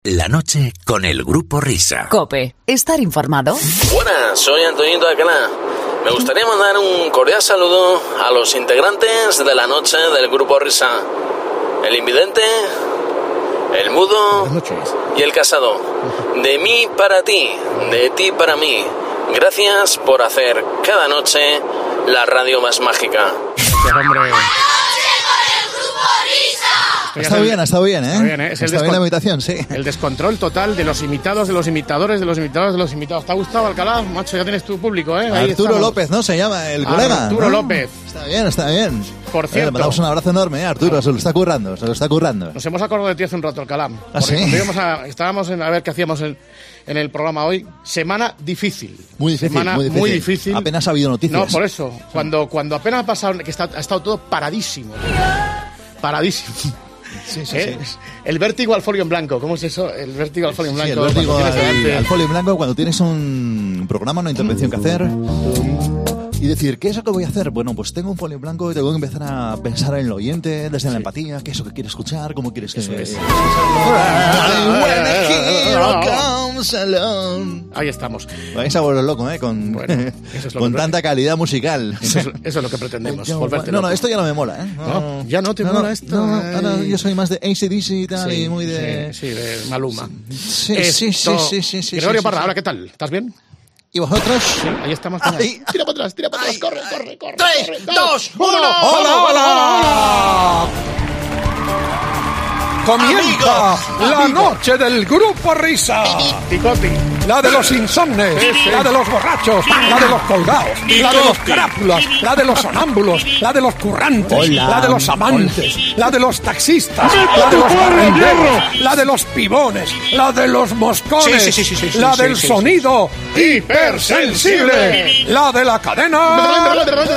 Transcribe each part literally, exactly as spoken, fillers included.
La noche con el Grupo Risa. COPE. Estar informado. Buenas, soy Antoñito de Alcalá. Me gustaría mandar un cordial saludo a los integrantes de la noche del Grupo Risa. El invidente, el mudo y el casado. De mí para ti, de ti para mí. Gracias por hacer cada noche la radio más mágica. Hombre. Ha estado bien, ha estado bien, ¿eh? Está bien, ¿eh? Es ha el estado bien descon- la imitación, sí. El descontrol total de los imitados, de los imitadores, de los imitadores, de los imitados. ¿Te ha gustado, Alcalá? Macho, ya tienes tu público, ¿eh? Ahí Arturo estamos. López, ¿no? Se llama el colega. Arturo ¿no? López. Está bien, está bien. Por Eh, cierto. le mandamos un abrazo enorme, ¿eh? Arturo, se lo está currando, se lo está currando. Nos hemos acordado de ti hace un rato, Alcalá. ¿Ah, Porque sí? cuando íbamos a- estábamos en, a ver qué hacíamos en, en el programa hoy. Semana difícil. Muy difícil, Semana muy difícil. muy difícil. Apenas ha habido noticias. No, por eso. Cuando, cuando apenas ha pasado, que está, ha estado todo paradísimo. Paradísimo. Sí, sí, ¿Eh? sí. El vértigo al folio en blanco. ¿Cómo es eso? El vértigo al folio en Sí, blanco. el vértigo cuando tienes al, delante- al folio en blanco cuando tienes un programa, una intervención que hacer y decir, ¿qué es lo que voy a hacer? Bueno, pues tengo un folio en blanco y tengo que empezar a pensar en el oyente, desde la empatía, qué es lo que quiere escuchar, cómo quieres que... Eso es. When the hero comes along. Ahí estamos. Vais a volver loco, ¿eh? Con, Bueno, eso es lo con que- tanta calidad musical. Eso es, eso es lo que pretendemos. Yo- volverte no, no, loco. esto ya no me mola, ¿eh? No, ya no te mola esto. No, no, Ay. ahora yo soy más de A C D C y tal, Sí, y muy de... sí, sí, de Maluma. Sí, Esto- sí, sí, sí, sí, sí, Gregorio sí, Parra, sí. ahora, ¿qué tal? ¿Estás bien? ¿Y vosotros? Ahí estamos. Ay. Tira para atrás, tira para atrás, corre, corre, corre. Tres, corre, dos, uno. uno. ¡Hola, hola, Comienza la noche del Grupo Risa. Ticoti. La de los insomnes, la de los borrachos, la de los colgados, la de los carápulas, la de los sonámbulos, la de los currantes, la de los amantes, la de los taxistas, la de los barrenderos, la de los pibones, la de los moscones, Sí, sí, sí, sí, sí, la sí, del sí, sí. sonido hipersensible, la de la cadena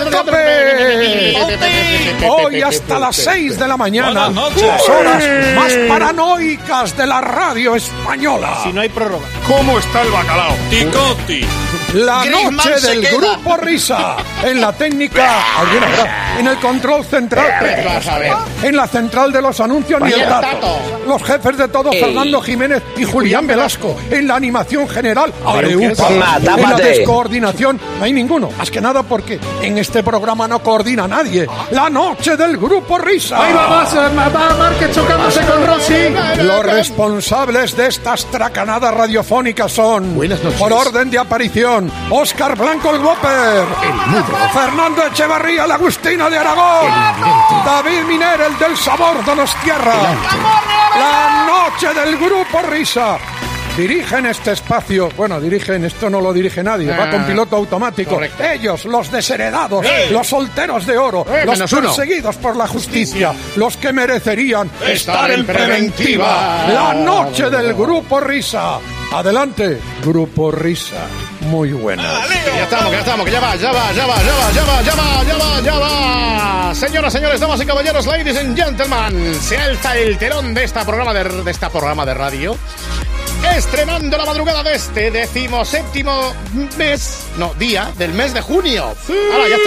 COPE. Hoy hasta las seis de la mañana, las horas más paranoicas de la radio española. Si no hay prórroga. ¿Cómo está el bacalao? Ticoti. La Griezmann noche se del queda. Grupo Risa. En la técnica, alguien habrá. En el control central, Vas a ver. en la central de los anuncios ni el Vaya dato. dato. Los jefes de todo, Fernando Jiménez y Julián Velasco. En la animación general, Areupa. Toma, En la descoordinación, no hay ninguno. Más que nada porque en este programa no coordina nadie. La noche del Grupo Risa. Ahí va, va, va Márquez chocándose con Rossi. Los responsables de estas tracanadas radiofónicas son, Buenas noches. por orden de aparición, Óscar Blanco el Whopper, Fernando Echevarría, el Agustino de Aragón, David Miner, el del sabor Donostierra, la noche del Grupo Risa. Dirigen este espacio, bueno, dirigen, esto no lo dirige nadie, va con piloto automático. Correcto. Ellos, los desheredados, ¡Eh! los solteros de oro, ¡Eh, los menos uno! perseguidos por la justicia, los que merecerían Estar en preventiva. La noche del Grupo Risa. Adelante, Grupo Risa. Muy buena. Que ya estamos, que ya estamos, que ya va, ya va, ya va, ya va, ya va, ya va, ya va, ya va. Señoras, señores, damas y caballeros, ladies and gentlemen, se alza el telón de esta programa de, de esta programa de radio. Estrenando la madrugada de este decimoséptimo mes, no, día del mes de junio. Ahora ya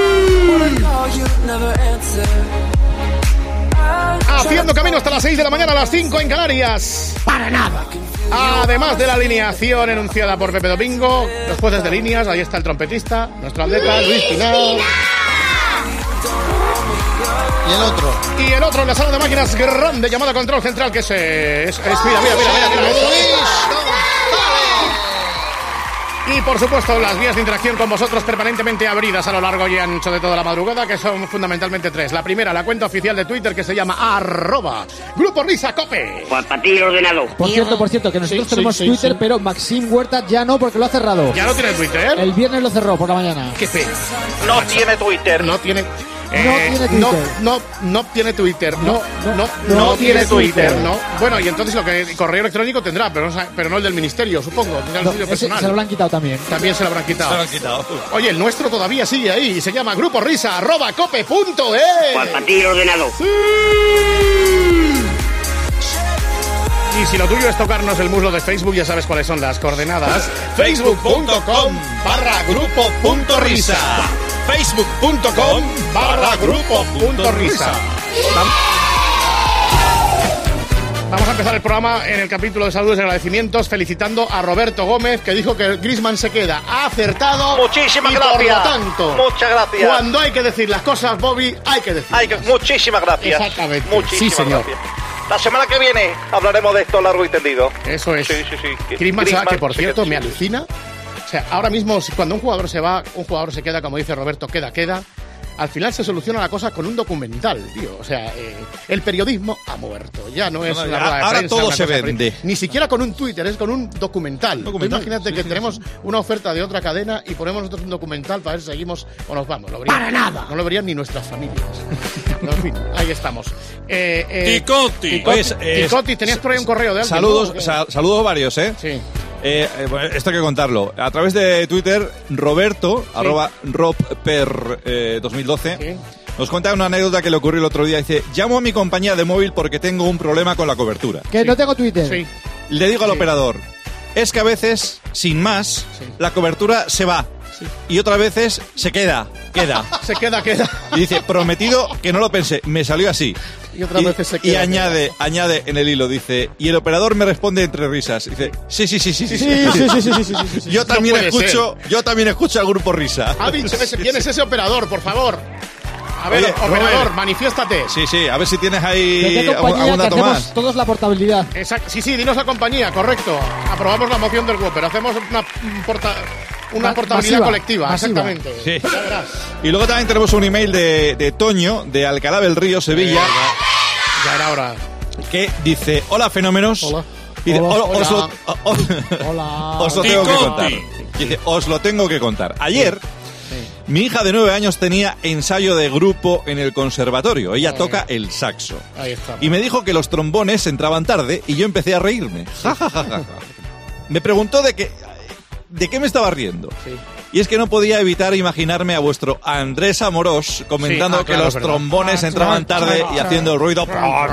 está. Haciendo camino hasta las seis de la mañana, a las cinco en Canarias. Para nada. Además de la alineación enunciada por Pepe Domingo, los jueces de líneas, ahí está el trompetista, nuestro atleta Luis Pinal. Y el otro. Y el otro en la sala de máquinas grande llamada control central, que se, es, es mira, mira, mira, mira, mira, eso. Y por supuesto las vías de interacción con vosotros permanentemente abridas a lo largo y ancho de toda la madrugada, que son fundamentalmente tres. La primera, la cuenta oficial de Twitter, que se llama arroba Grupo Risa Cope. Pues para ti ordenado. Por cierto, por cierto, que nosotros Sí, tenemos sí, sí, Twitter, sí. pero Maxim Huerta ya no, porque lo ha cerrado. Ya no tiene Twitter. El viernes lo cerró por la mañana. Qué fe. No tiene Twitter. No tiene... No tiene Twitter. No, no, no tiene Twitter. No, no, no, no tiene tiene Twitter. Twitter. No. Bueno, y entonces lo que correo electrónico tendrá, pero no, sa- pero no el del ministerio, supongo. Tendrá el No, suyo ese personal. se lo habrán quitado también. También se lo habrán quitado. Oye, el nuestro todavía sigue ahí y se llama Grupo Risa, arroba cope punto es. Pues para ti ordenado. Y si lo tuyo es tocarnos el muslo de Facebook, ya sabes cuáles son las coordenadas. facebook punto com barra grupo punto risa. facebook punto com barra grupo punto risa. Vamos a empezar el programa en el capítulo de saludos y agradecimientos felicitando a Roberto Gómez, que dijo que Griezmann se queda. Ha acertado. Muchísimas y gracias. Por lo tanto, muchas gracias. Cuando hay que decir las cosas, Bobby, hay que decirlas. Hay que, muchísimas gracias. Exactamente. Muchísimas Sí, señor. gracias. La semana que viene hablaremos de esto largo y tendido. Eso es. Sí, sí, sí. Griezmann, se va, que por sí, cierto sí, me sí. alucina. O sea, ahora mismo si cuando un jugador se va, un jugador se queda, como dice Roberto, queda, queda. Al final se soluciona la cosa con un documental, tío. O sea, eh, el periodismo ha muerto. Ya no es No, una ya, rueda de ahora prensa, todo una se cosa vende. pre- Ni siquiera con un Twitter, es con un documental. Documental. Tú imagínate Sí, que sí, tenemos sí. una oferta de otra cadena y ponemos nosotros un documental para ver si seguimos o nos vamos. Lo verían- ¡Para nada! No lo verían ni nuestras familias. No, en fin, ahí estamos. Eh, eh, Ticotti. Ticotti, Oye, eh, Ticotti, tenías por ahí un correo de alguien. Saludos, ¿no? sa- saludos varios, ¿eh? Sí. Eh, eh, bueno, esto hay que contarlo. A través de Twitter, Roberto, arroba robper eh, dos mil doce, Sí. nos cuenta una anécdota que le ocurrió el otro día. Dice, llamo a mi compañía de móvil porque tengo un problema con la cobertura. Que no tengo Twitter. Sí. Le digo al Sí. operador, es que a veces, sin más, Sí. la cobertura se va. Sí. Y otras veces se queda, queda. Se queda, queda. Y dice, prometido que no lo pensé, me salió así. Y otras veces se y queda, añade, añade en el hilo, dice, y el operador me responde entre risas. Dice, sí, sí, sí, sí, sí. Sí, sí, sí, sí, sí, sí, sí, sí. Yo también puede escucho, yo también escucho al grupo Risa. Ha dicho ese, ¿quién es ese operador, por favor? A ver, Oye, operador, Robert. manifiéstate. Sí, sí, a ver si tienes ¿De ahí qué algún, compañía algún que dato hacemos más. todos la portabilidad? Exacto. Sí, sí, dinos la compañía, correcto. Aprobamos la moción del Whopper. Hacemos una, un porta, una Ma- portabilidad masiva, colectiva, masiva. exactamente. Sí. Ya verás. Y luego también tenemos un email de, de Toño, de Alcalá del Río, Sevilla, Ya era hora. que dice, hola fenómenos. Hola. Y dice, Hola. "O- os, lo, o- Hola. os lo tengo que Ticotti. contar. Y dice, os lo tengo que contar. Ayer, mi hija de nueve años tenía ensayo de grupo en el conservatorio. Ella toca el saxo. Ahí está. Y me dijo que los trombones entraban tarde y yo empecé a reírme. Ja, ja, ja, ja, ja. Me preguntó de qué, de qué me estaba riendo. Sí. Y es que no podía evitar imaginarme a vuestro Andrés Amorós comentando Sí, ah, que claro, los es verdad. trombones entraban tarde y haciendo el ruido.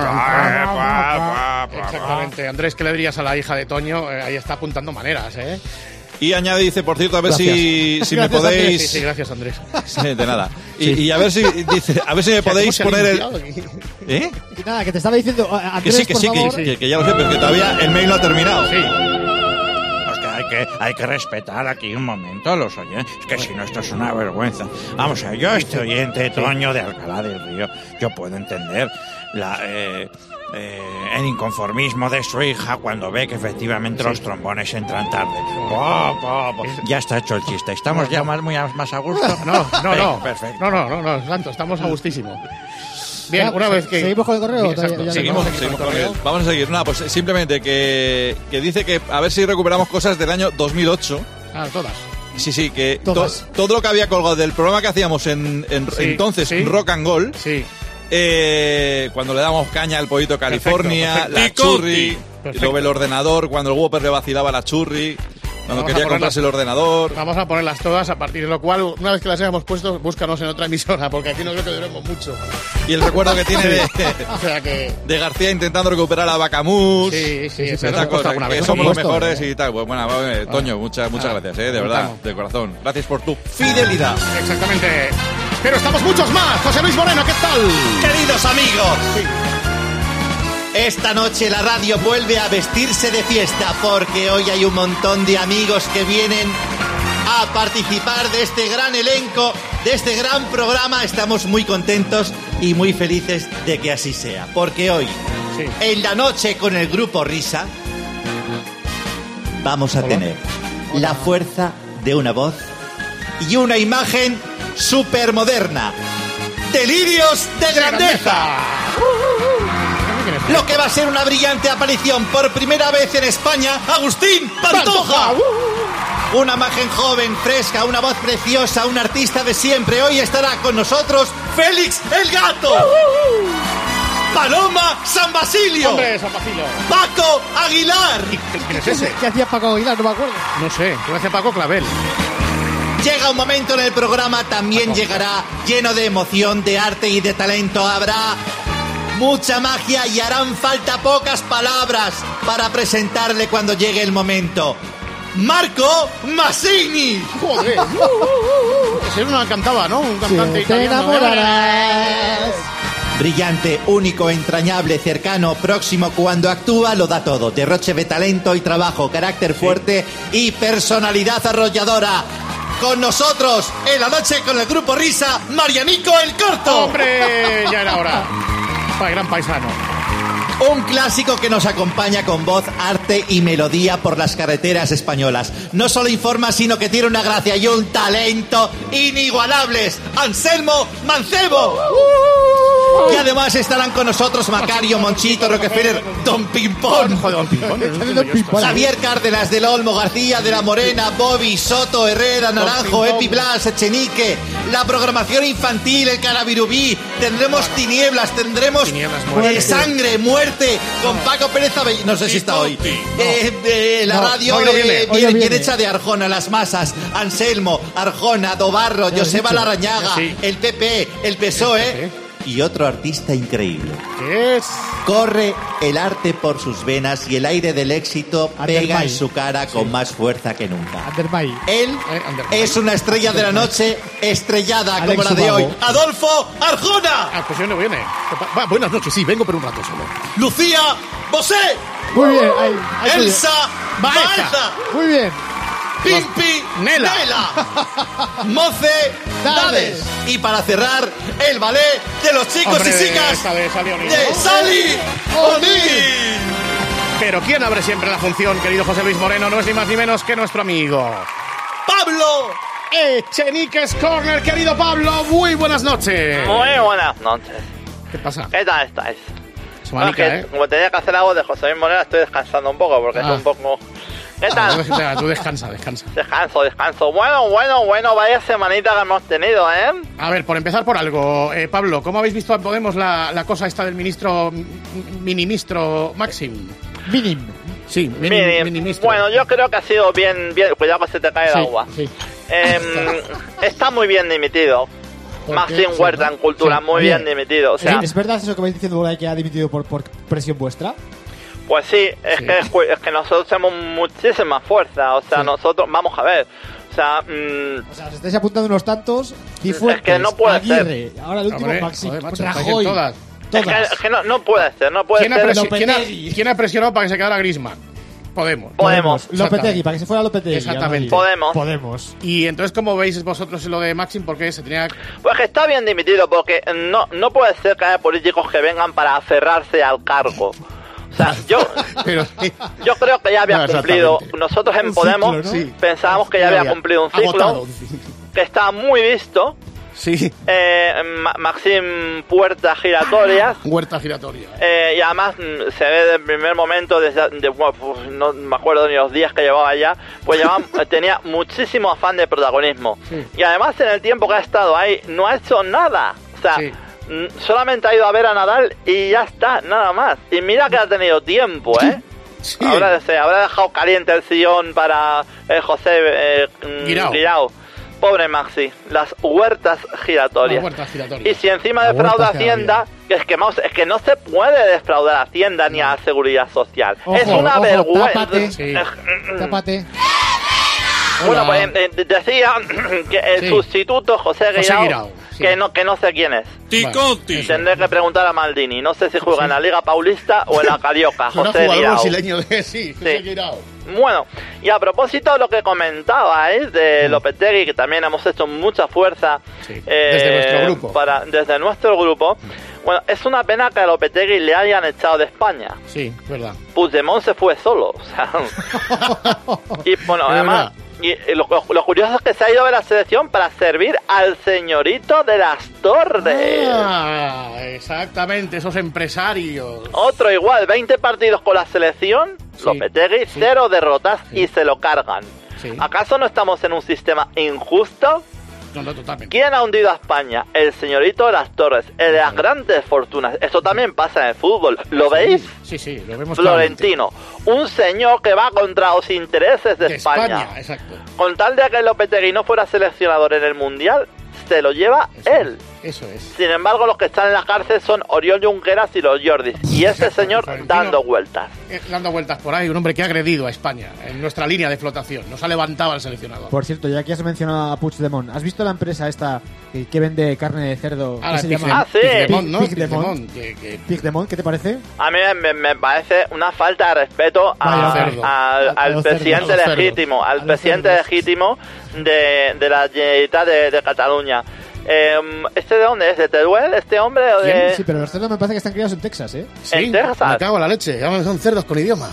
Exactamente. Andrés, ¿qué le dirías a la hija de Toño? Eh, ahí está apuntando maneras, ¿eh? Y añade, dice, por cierto, a ver si, si me Gracias, Andrés. podéis... Sí, sí, gracias, Andrés. Sí, de nada. Y, y a ver si dice, a ver si me podéis ¿Cómo se ha poner el... limpiado aquí? ¿Eh? Y nada, que te estaba diciendo, eh, Que Andrés, sí, que por sí, que, favor. que, que ya lo sé, pero que todavía el mail no ha terminado. Sí. Es que hay que, hay que respetar aquí un momento a los oyentes. Es que si no, esto es una vergüenza. Vamos a ver, yo, este oyente, Toño de Alcalá del Río, yo puedo entender la, eh, eh, el inconformismo de su hija cuando ve que efectivamente los trombones entran tarde. Po, po, po. Ya está hecho el chiste. ¿Estamos ya más, muy a- más a gusto? No, no, Venga, no. Perfecto. No, no, no, no, Santo, estamos a gustísimo. Bien, Ya, una se- vez que... ¿seguimos con el correo? Bien, exacto. Ya- ya- Seguimos, Vamos a seguimos seguir con él. Vamos a seguir. Nada, pues simplemente que, que dice que a ver si recuperamos cosas del año dos mil ocho. Ah, todas. Sí, sí, que to- Todas. todo lo que había colgado del programa que hacíamos en, en- Sí, entonces, sí. Rock and Gold, Sí. eh, cuando le damos caña al pollito California, Perfecto, la perfecto. churri, y Perfecto. luego el ordenador, cuando el Whopper le vacilaba la churri, cuando Vamos a quería ponerlas- comprarse el ordenador. Vamos a ponerlas todas, a partir de lo cual, una vez que las hayamos puesto, búscanos en otra emisora, porque aquí no creo que duremos mucho. Y el recuerdo que tiene de, O sea que... de García intentando recuperar a Bacamús. Sí, sí, eso Estas nos ha costado cosas, alguna que vez. somos los Por supuesto, mejores eh. y tal. Pues bueno, bueno, Toño, muchas, muchas Ah, gracias, eh, de verdad, estamos. de corazón. Gracias por tu fidelidad. Exactamente. Pero estamos muchos más. José Luis Moreno, ¿qué tal? Queridos amigos, esta noche la radio vuelve a vestirse de fiesta porque hoy hay un montón de amigos que vienen a participar de este gran elenco, de este gran programa. Estamos muy contentos y muy felices de que así sea, porque hoy, Sí. en la noche con el grupo Risa, vamos a tener la fuerza de una voz y una imagen supermoderna. ¡Delirios de grandeza! Lo que va a ser una brillante aparición por primera vez en España, Agustín Pantoja. Una imagen joven, fresca, una voz preciosa, un artista de siempre. Hoy estará con nosotros Félix el Gato. Paloma San Basilio. Hombre, San Basilio. Paco Aguilar. ¿Quién es ese? ¿Qué hacía Paco Aguilar? No me acuerdo. No sé, ¿qué hace Paco Clavel? Llega un momento en el programa, también llegará lleno de emoción, de arte y de talento. Habrá mucha magia y harán falta pocas palabras para presentarle cuando llegue el momento. Marco Masini. Joder. Ese era una cantaba, ¿no? Un cantante Si te italiano. enamorarás Brillante, único, entrañable, cercano, próximo, cuando actúa lo da todo. Derroche de talento y trabajo, carácter fuerte y personalidad arrolladora. Con nosotros, en la noche con el Grupo Risa, Marianico el Corto. ¡Hombre! Ya era hora. Para gran paisano. Un clásico que nos acompaña con voz, arte y melodía por las carreteras españolas. No solo informa, sino que tiene una gracia y un talento inigualables. Anselmo Mancebo. Y además estarán con nosotros Macario, Monchito, Rockefeller, Don Pimpón, Javier Cárdenas, del Olmo, García de la Morena, Bobby, Soto, Herrera, Naranjo, Epi Blas, Echenique, la programación infantil, el Carabirubí. Tendremos tinieblas, tendremos Tinieblas, eh, muerte. sangre, muerte, con Paco Pérez Abell- no sé si está hoy. Eh, eh, la No, radio hoy no eh, viene, bien, hoy no bien viene. hecha de Arjona, las masas, Anselmo, Arjona, Dobarro, Joseba dicho. Larrañaga, Sí. el P P, el P S O E El P P. y otro artista increíble. ¿Qué es? Corre el arte por sus venas y el aire del éxito pega Undermine. en su cara con más fuerza que nunca. Undermine. Él Eh, Undermine. es una estrella de la noche estrellada Alex como la de Ubago. hoy. Adolfo Arjona, Ah, pues yo no viene. Va, buenas noches, sí, vengo por un rato solo. Lucía Bosé, Muy bien. Ahí, ahí estoy. Elsa Baeza. Baeza, Muy bien. Pimpi Nela. Moce Dades. Y para cerrar, el ballet de los chicos Hombre, y chicas esta de Sally O'Neill, de ¿no? Sally O'Neill. Pero ¿quién abre siempre la función, querido José Luis Moreno? No es ni más ni menos que nuestro amigo Pablo Echenique's Corner, querido Pablo. Muy buenas noches. Muy buenas noches. ¿Qué pasa? ¿Qué tal estáis? Semanica, Bueno, es ¿eh? que, como tenía que hacer algo de José Luis Moreno, estoy descansando un poco porque Ah. estoy un poco... ¿Qué Ah, tal? tú, tú descansa, descansa. Descanso, descanso. Bueno, bueno, bueno, vaya semanita que hemos tenido, ¿eh? A ver, por empezar por algo, eh, Pablo, ¿cómo habéis visto a Podemos la, la cosa esta del ministro, m- ministro Maxim? Minim. Sí, mini, Mire, ministro. bueno, yo creo que ha sido bien, bien... Cuidado que se te cae el Sí, agua. sí. Em, está muy bien dimitido. ¿Por Maxim qué? Huerta Sí, en cultura, sí. muy Oye, bien dimitido. O sea, ¿Es verdad eso que vais diciendo por ahí que ha dimitido por, por presión vuestra? pues sí, es, Sí. Que, es que nosotros tenemos muchísima fuerza. O sea, Sí. nosotros... Vamos a ver. O sea... mm, O sea, os estáis apuntando unos tantos. Cifuentes, que no puede Aguirre, ahora el último Hombre, Maxim, joder, macho, Rajoy. estáis en todas. es Todas. que, es que no, no puede ser, no puede ¿Quién ha, ser... presi- quién ha- Lopetegui. quién ha presionado para que se quedara Griezmann? Podemos. Podemos. Lopetegui, para que se fuera Lopetegui. Exactamente. Podemos. Podemos. Y entonces, ¿cómo veis vosotros lo de Maxim? Porque se tenía... Pues que está bien dimitido, porque no, no puede ser que haya políticos que vengan para aferrarse al cargo. O sea, yo, Pero, yo creo que ya había No, cumplido. exactamente. Nosotros en Un Podemos ciclo, ¿no? Sí. pensábamos que ya había cumplido un ciclo, Agotado. que estaba muy visto. Sí. Eh, Ma- Maxim Puertas Giratorias. Huerta giratoria. Eh, y además mm, se ve desde el primer momento, desde de, bueno, pues, no me acuerdo ni los días que llevaba ya, pues llevaba, tenía muchísimo afán de protagonismo. Sí. Y además en el tiempo que ha estado ahí no ha hecho nada. O sea, Sí. mm, solamente ha ido a ver a Nadal y ya está, nada más. Y mira que ha tenido tiempo, ¿eh? Sí. Habrá, se habrá dejado caliente el sillón para eh, José eh, mm, Guirao. Guirao. Pobre Maxi, las huertas giratorias. Las huertas giratorias. Y si encima Las defrauda huertas Hacienda, que es que, vamos, es que no se puede defraudar a Hacienda ni a la Seguridad Social. Ojo, es una ojo, vergüenza. tápate. Sí. Tápate. Bueno, Hola. pues eh, eh, decía que el Sí. sustituto José José Guirao, Guirao, sí. que no que no sé quién es. Ticoti. Tendré que preguntar a Maldini. No sé si juega en la Liga Paulista o en la Carioca. Suena José jugador Guirao. brasileño de... Sí, José Sí. Guirao. Bueno, y a propósito de lo que comentabais de Lopetegui, que también hemos hecho mucha fuerza Sí, eh, desde nuestro grupo. Para, desde nuestro grupo, bueno, es una pena que a Lopetegui le hayan echado de España. Sí, verdad. Puigdemont se fue solo, o sea, y bueno, Es además, y, y lo, lo- lo curioso es que se ha ido de la selección para servir al señorito de las Torres. Ah, exactamente, esos empresarios. Otro igual, veinte partidos con la selección, Sí, Lopetegui, sí. cero derrotas Sí. y se lo cargan. Sí. ¿Acaso no estamos en un sistema injusto? No, no, totalmente. ¿Quién ha hundido a España? El señorito de las Torres, el de las grandes fortunas. Eso también pasa en el fútbol. ¿Lo veis? Sí, sí, lo vemos Florentino, un señor que va contra los intereses de, claramente. De España. España, exacto. Con tal de que Lopetegui no fuera seleccionador en el Mundial, se lo lleva él. Eso es. Sin embargo, los que están en la cárcel son Oriol Junqueras y los Jordis. Y este señor dando vueltas. Eh, dando vueltas por ahí, un hombre que ha agredido a España en nuestra línea de flotación. Nos ha levantado al seleccionador. Por cierto, ya que has mencionado a Puigdemont, ¿has visto la empresa esta que, que vende carne de cerdo? Ah, ¿Qué se Pig- llama? Ah, sí. Puigdemont, ¿no? Puigdemont. Puigdemont, que- que- Puigdemont, ¿qué te parece? A mí me, me parece una falta de respeto a- Vaya cerdo. a- A al los presidente cerdos. A los legítimo, cerdos. al A los presidente cerdos. legítimo de, de la Generalitat de, de Cataluña. Eh, ¿Este de dónde es? ¿De Teruel, este hombre? O de... Sí, pero los cerdos me parece que están criados en Texas, ¿eh? Sí, ¿En Texas? me cago en la leche. Ya son cerdos con idiomas.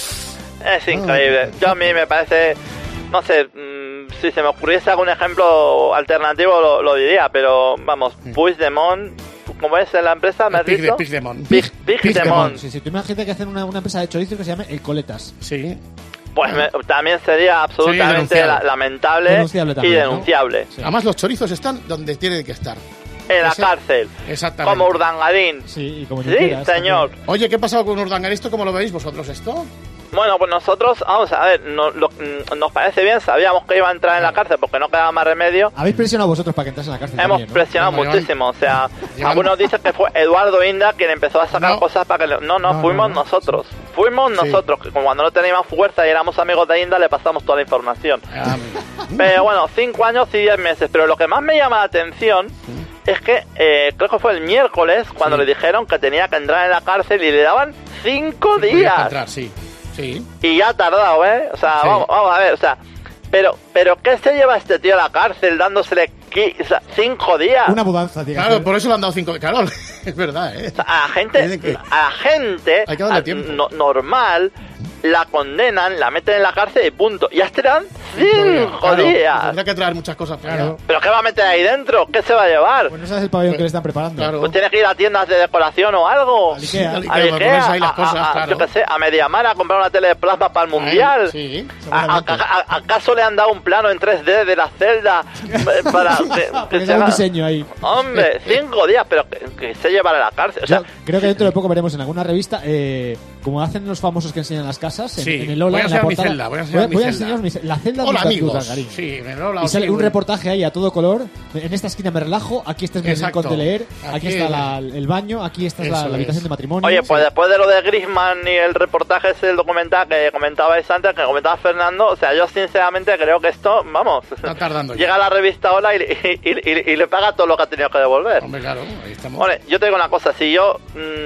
Es increíble. Yo a mí me parece... No sé, mmm, si se me ocurriese algún ejemplo alternativo lo, lo diría, pero vamos, Puigdemont... ¿Cómo es la empresa? ¿Me has Pig de- dicho? Puigdemont. Pig- Puigdemont. Sí, sí, tú imagínate que hacen una, una empresa de chorizo que se llame El Coletas. Sí. Pues me- también sería absolutamente denunciable. la- lamentable Denunciable y también, ¿no? denunciable. Sí. Además, los chorizos están donde tienen que estar. En la Ese- cárcel. Exactamente. Como Urdangarín. Sí, y como Sí, Junqueras señor. también. Oye, ¿qué ha pasado con Urdangarín? ¿Esto cómo lo veis vosotros esto? Bueno, pues nosotros, vamos a ver, no- lo- mm, nos parece bien, sabíamos que iba a entrar en la cárcel porque no quedaba más remedio. Habéis presionado vosotros para que entrase en la cárcel Hemos también, ¿no? presionado Bueno, llevan- muchísimo, o sea, llevan- algunos dicen que fue Eduardo Inda quien empezó a sacar No. cosas para que... le- No, no, No, fuimos no, no. nosotros. Fuimos Sí. nosotros, que como cuando no teníamos fuerza y éramos amigos de Inda, le pasamos toda la información. Ah, Pero bueno, cinco años y diez meses. Pero lo que más me llama la atención es que eh, creo que fue el miércoles cuando le dijeron que tenía que entrar en la cárcel y le daban cinco podías días. entrar, sí. Sí. Y ya ha tardado, ¿eh? O sea, Sí. vamos, vamos a ver, o sea... Pero, pero ¿qué se lleva este tío a la cárcel dándosele qui- o sea, cinco días? Una mudanza, tío. Claro, por eso le han dado cinco. Claro, es verdad, ¿eh? O sea, a la gente, Tienen que- a la gente Hay que darle a- tiempo. no- normal, la condenan, la meten en la cárcel y punto. Y hasta le dan cinco Claro, días. Tendrá que traer muchas cosas para Claro. allá. ¿Pero qué va a meter ahí dentro? ¿Qué se va a llevar? Pues no sabes el pabellón que le están preparando. Claro. Pues tienes que ir a tiendas de decoración o algo. Al Ikea. Al A Ikea, para Ikea, ponerse ahí las a- cosas, a- a- claro. yo qué sé, a Mediamar a comprar una tele de plasma para el mundial. Sí, ¿A- a- a- ¿Acaso le han dado un plano en tres D de la celda eh, para que, que Porque se sea un haga- diseño ahí. Hombre, cinco días, pero que, que se llevará a la cárcel. O sea, Yo creo que dentro de poco veremos en alguna revista, eh, como hacen los famosos que enseñan las casas, en, Sí, en el Ola, voy a en la enseñar mi portada. celda, voy a enseñar mi celda. enseñaros mi ce- la celda Hola, de amigos. Urdangarín. Sí, me lo Y sale sí, un bueno. reportaje ahí a todo color. En esta esquina me relajo, aquí este es mi Exacto. rincón de leer, aquí, Aquí está el- la- el baño, aquí está la, Eso la habitación es. de matrimonio. oye, pues después de lo de Griezmann y el reportaje ese del documental que comentabais antes, que comentaba Fernando, o sea, yo sinceramente creo que esto, vamos, Está tardando ya. llega a la revista Hola y, y- y- y- y le paga todo lo que ha tenido que devolver. Hombre, claro, ahí estamos. Vale, yo te digo una cosa, si yo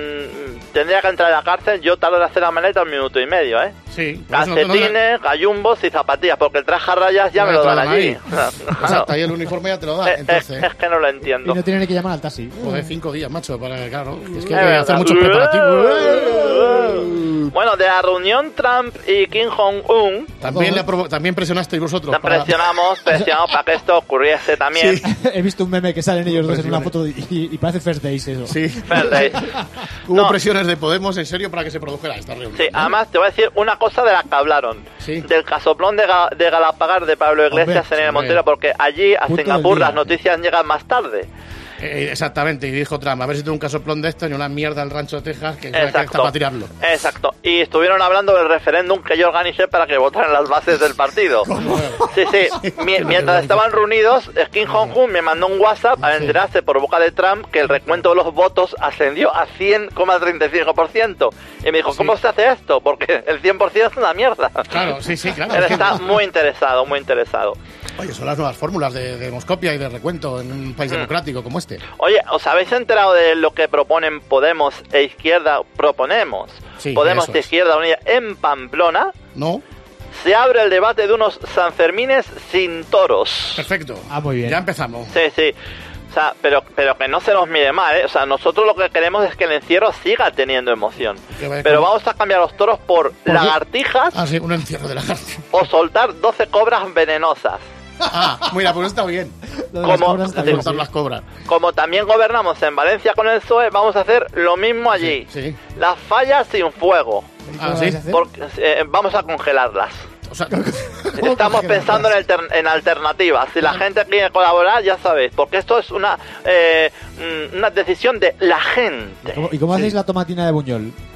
mm, tendría que entrar en la cárcel, yo tardo en hacer la maleta un minuto y medio, ¿eh? Sí. por eso no- no- no- Calcetines, gallumbos y zapatillas, porque el traje a rayas ya no me le lo dan traen allí. ahí. Claro. Exacto, ahí el uniforme ya te lo da. Es, Entonces, es- es que no lo Y entiendo. no tiene ni que llamar al taxi. joder, cinco días, macho, para, claro. Es que Es hay que verdad. hacer muchos preparativos. Bueno, de la reunión Trump y Kim Jong-un, También, le aprovo- también presionasteis vosotros. la para- presionamos, presionamos para que esto ocurriese también. Sí. He visto un meme que salen ellos dos en una Impresionante. foto y, y parece First Days eso. Sí. First Days. Hubo No. presiones de Podemos, en serio, para que se produjera esta reunión. Sí, ¿no? además te voy a decir una cosa de la que hablaron. Sí. Del casoplón de, Ga- de Galapagar de Pablo Iglesias Hombre, en el hombre. Montero, porque allí a Punto Singapur del día. las noticias llegan más tarde. Eh, exactamente, y dijo Trump, a ver si tengo un casoplón de esto y una mierda al rancho de Texas que, que está Exacto. para tirarlo. Exacto. Y estuvieron hablando del referéndum que yo organicé para que votaran las bases del partido. Sí, sí. Mi- mientras estaban reunidos, Kim Jong-un me mandó un WhatsApp a enterarse por boca de Trump que el recuento de los votos ascendió a cien coma treinta y cinco por ciento. Y me dijo, ¿cómo se hace esto? Porque el cien por ciento es una mierda. Claro, sí, sí, claro. Él es que- está muy interesado, muy interesado. Oye, son las nuevas fórmulas de, de Moscopia y de recuento en un país Mm. democrático como este. Oye, ¿os habéis enterado de lo que proponen Podemos e Izquierda? Proponemos. Sí, Podemos eso e es. Izquierda Unida en Pamplona. ¿No? Se abre el debate de unos Sanfermines sin toros. Perfecto. Ah, muy bien. Ya empezamos. Sí, sí. O sea, pero, pero que no se nos mire mal, ¿eh? O sea, nosotros lo que queremos es que el encierro siga teniendo emoción. Que vaya Pero con- vamos a cambiar los toros por qué? lagartijas Ah, sí, un encierro de la cárcel. o soltar doce cobras venenosas. Ah, mira, pues está bien. Lo de las Como- cobras está de bien, Cortar sí. las cobras. Como también gobernamos en Valencia con el P S O E, vamos a hacer lo mismo allí. Sí, sí. Las fallas sin fuego. ¿Y Ah, qué ¿sí? vais a hacer? Porque, eh, vamos a congelarlas. O sea, Estamos pensando en, alter- en alternativas. Si la gente quiere colaborar, ya sabéis, porque esto es una eh, mm, una decisión de la gente. ¿Cómo- ¿Y cómo hacéis la tomatina de Buñol?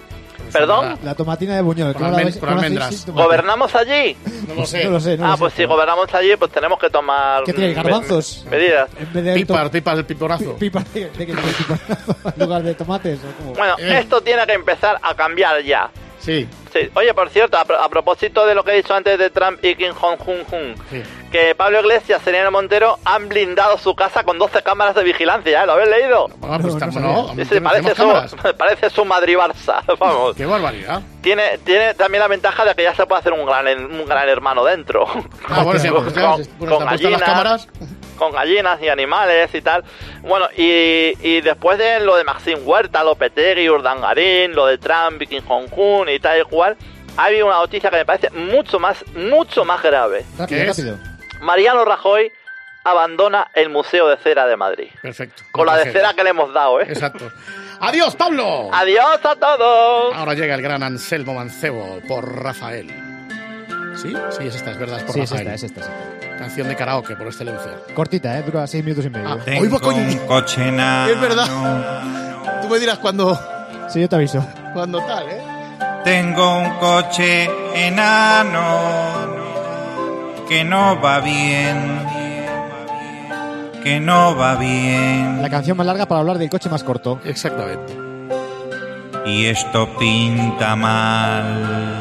¿Perdón? La tomatina de Buñol. Con, almen- con almendras. ¿Gobernamos allí? No lo sé. No lo sé. No ah, lo pues sé. si gobernamos allí, pues tenemos que tomar... ¿Qué tiene? ¿Garbanzos? me- medidas. En vez de Pipas, to- pipas del piporazo. Pipas de, de, de, de piporazo en lugar de tomates. ¿O cómo? Bueno, Eh. esto tiene que empezar a cambiar ya. Sí. Sí. Oye, por cierto, a, pro- a propósito de lo que he dicho antes de Trump y Kim Jong-un, Sí. que Pablo Iglesias y Irene Montero han blindado su casa con doce cámaras de vigilancia, ¿eh? ¿Lo habéis leído? Bueno, pues No, no estamos, sabía. no, Sí, sí, ¿tenemos parece, cámaras? su, parece su Madrid-Barça, vamos. Qué barbaridad. Tiene, tiene también la ventaja de que ya se puede hacer un gran, un gran hermano dentro. Ah, bueno, sí, con, pues claro, con- si- bueno, con están puestas las gallinas, cámaras. con gallinas y animales y tal. Bueno, y, y después de lo de Maxim Huerta, Lopetegui, Urdangarín, lo de Trump y Kim Jong-un y tal y cual, ha habido una noticia que me parece mucho más, mucho más grave. Rápido, ¿Qué es? rápido. Mariano Rajoy abandona el Museo de Cera de Madrid. Perfecto. Con la de Perfecto. cera que le hemos dado, ¿eh? Exacto. ¡Adiós, Pablo! ¡Adiós a todos! Ahora llega el gran Anselmo Mancebo por Rafael. ¿Sí? Sí, es esta, es verdad, es por Sí, es Rafael. esta, es esta, es esta. Canción de karaoke por excelencia. Cortita, ¿eh? Dura seis minutos y medio. Ah, Tengo hoy va, coño. un coche enano. Es verdad. Tú me dirás cuando, Sí, yo te aviso. cuando tal, ¿eh? Tengo un coche enano que no va bien, que no va bien. La canción más larga para hablar del coche más corto. Exactamente. Y esto pinta mal.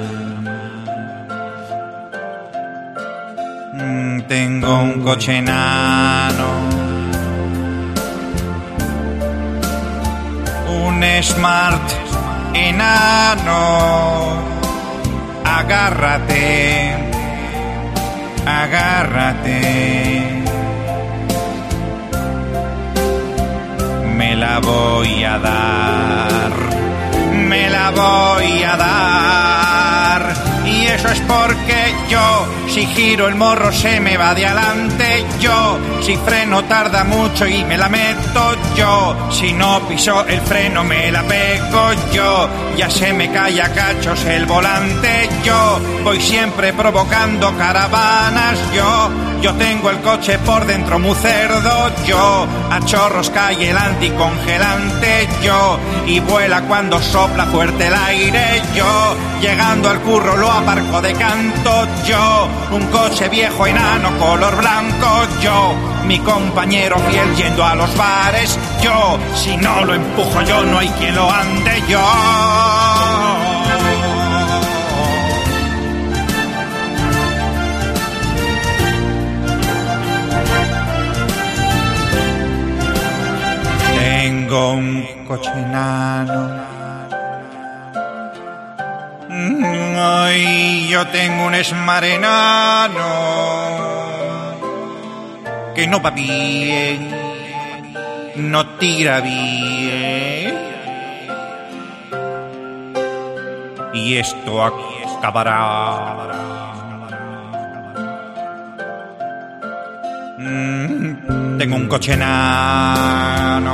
Mm, Tengo un coche enano, un Smart enano. Agárrate, agárrate. Me la voy a dar, me la voy a dar. Y eso es porque yo, si giro el morro se me va de adelante. Yo, si freno tarda mucho y me la meto yo. Si no piso el freno me la pego yo. Ya se me cae a cachos el volante yo. Voy siempre provocando caravanas yo. Yo tengo el coche por dentro muy cerdo yo. A chorros cae el anticongelante yo. Y vuela cuando sopla fuerte el aire yo. Llegando al curro lo aparco de canto yo. Un coche viejo enano color blanco yo. Mi compañero fiel yendo a los bares yo. Si no lo empujo yo no hay quien lo ande yo. Tengo un coche enano. Mm, Ay, yo tengo un Smart enano que no va bien, no tira bien. Y esto acabará. Mm, Tengo un coche enano.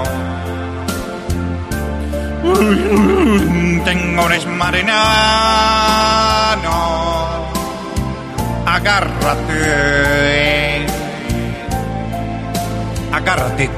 Tengo un Smart enano. Agárrate. Agárrate.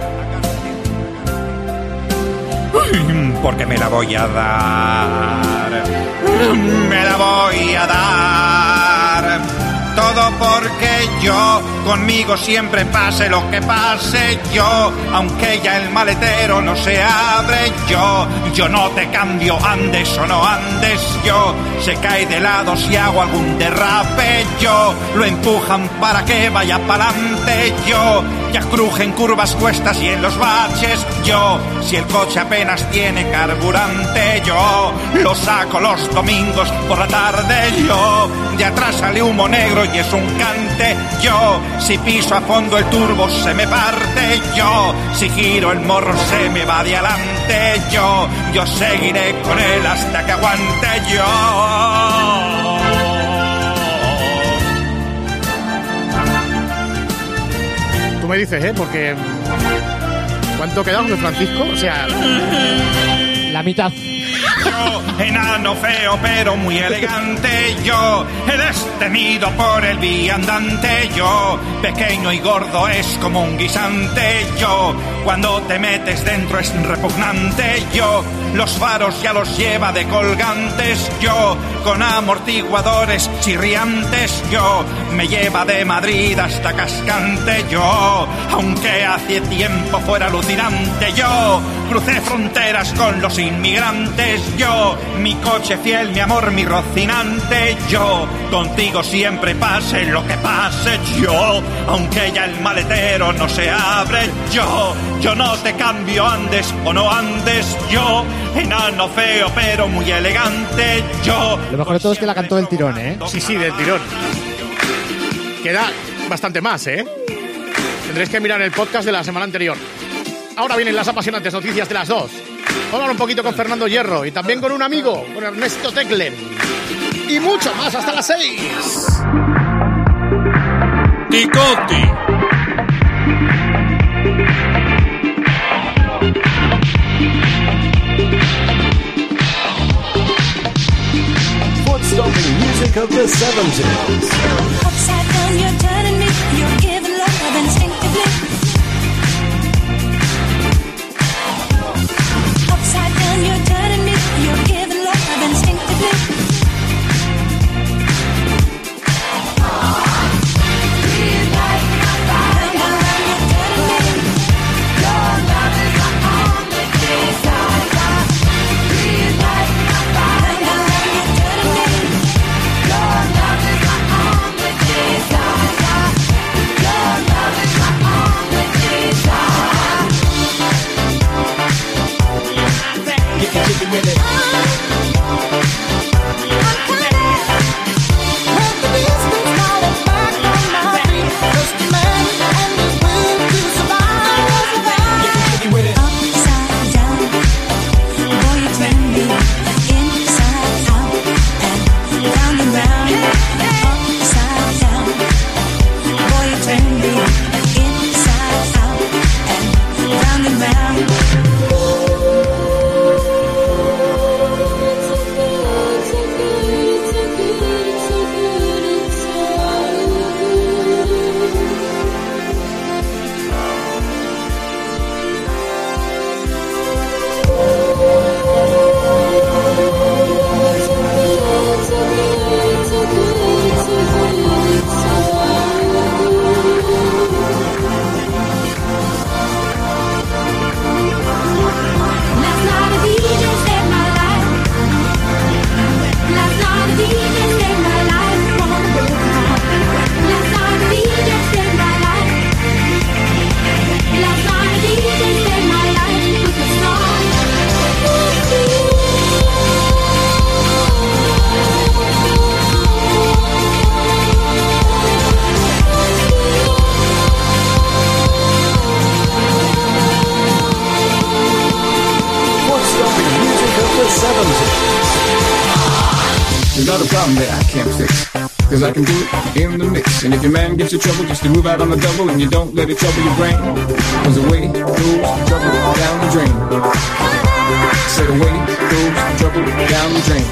Porque me la voy a dar. Me la voy a dar. Todo porque yo, conmigo siempre pase lo que pase yo, aunque ya el maletero no se abre yo, yo no te cambio, andes o no andes yo, se cae de lado si hago algún derrape yo, lo empujan para que vaya pa'lante yo, ya cruje en curvas, cuestas y en los baches yo, si el coche apenas tiene carburante yo, lo saco los domingos por la tarde yo, de atrás sale humo negro y es un cante yo, si piso a fondo el turbo se me parte yo, si giro el morro se me va de adelante yo, yo seguiré con él hasta que aguante yo. Tú me dices, ¿eh? Porque... ¿Cuánto queda, José Francisco? O sea... La mitad. Yo enano feo pero muy elegante. Yo, he destemido por el viandante. Yo, pequeño y gordo es como un guisante. Yo, cuando te metes dentro es repugnante. Yo, los faros ya los lleva de colgantes. Yo, con amortiguadores chirriantes. Yo, me lleva de Madrid hasta Cascante. Yo, aunque hace tiempo fuera alucinante. Yo, crucé fronteras con los inmigrantes. Yo, mi coche fiel, mi amor, mi rocinante. Yo, contigo siempre pase lo que pase. Yo, aunque ya el maletero no se abre. Yo, yo no te cambio, andes o no andes. Yo, enano feo pero muy elegante. Yo. Lo mejor de todo es que la cantó del tirón, ¿eh? Sí, sí, del tirón. Queda bastante más, ¿eh? Tendréis que mirar el podcast de la semana anterior. Ahora vienen las apasionantes noticias de las dos. Vamos a hablar un poquito con Fernando Hierro y también con un amigo, con Ernesto Tecler. Y mucho más hasta las seis. Ticoti. Foot-stomping music of the seventies. Upside down, you're turning me. You're giving love instinctively. Upside down, you're turning me. You're giving love instinctively. Not a problem that I can't fix, cause I can do it in the mix. And if your man gives you trouble, just to move out on the double, and you don't let it trouble your brain, cause the way goes trouble down the drain. Say the way goes trouble down the drain.